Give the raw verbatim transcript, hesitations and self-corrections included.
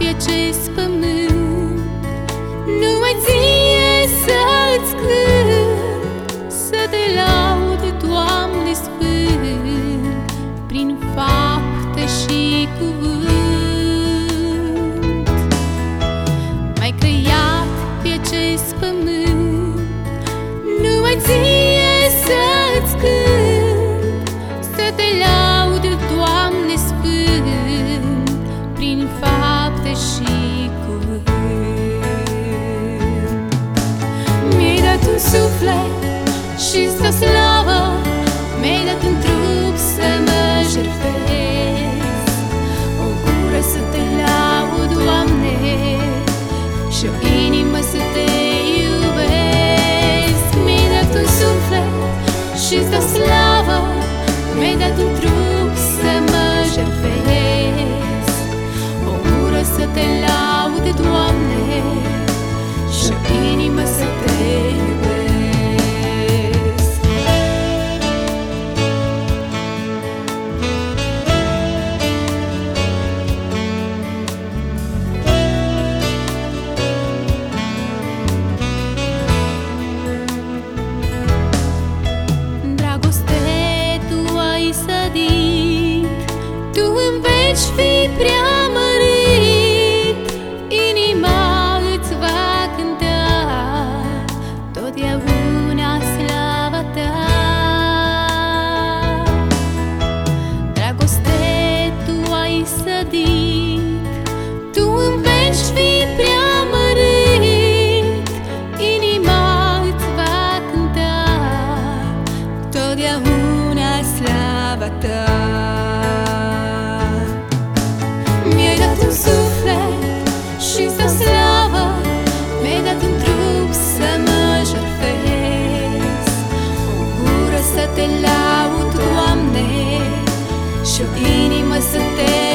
pe acest pământ, numai ție să-ți cânt, să te laud, Doamne Sfânt, prin fapte și cuvânt. M-ai creat pe acest pământ, numai ție să-ți cânt, să te laud, Doamne Sfânt, prin fapte și cuvânt. Mi-ai dat un suflet și-ți dau slavă, mi-ai dat un trup să mă jertfesc, o gură să te laud, Doamne, și o inimă să te iubesc. Mi-ai dat un suflet și-ți dau slavă, mi-ai dat un trup să mă jertfesc, o gură să te laud, Doamne, și o inimă să te iubesc. Tu în veci fi preamărit, inima îți va cânta totdeauna slava ta. Dragoste tu ai sădit, tu în veci fi preamărit, inima îți va cânta totdeauna slava ta. Mi-ai dat un suflet și-ți dau slavă, mi-ai dat un trup să mă jertfesc, o gură să te laud, Doamne, și o inimă să te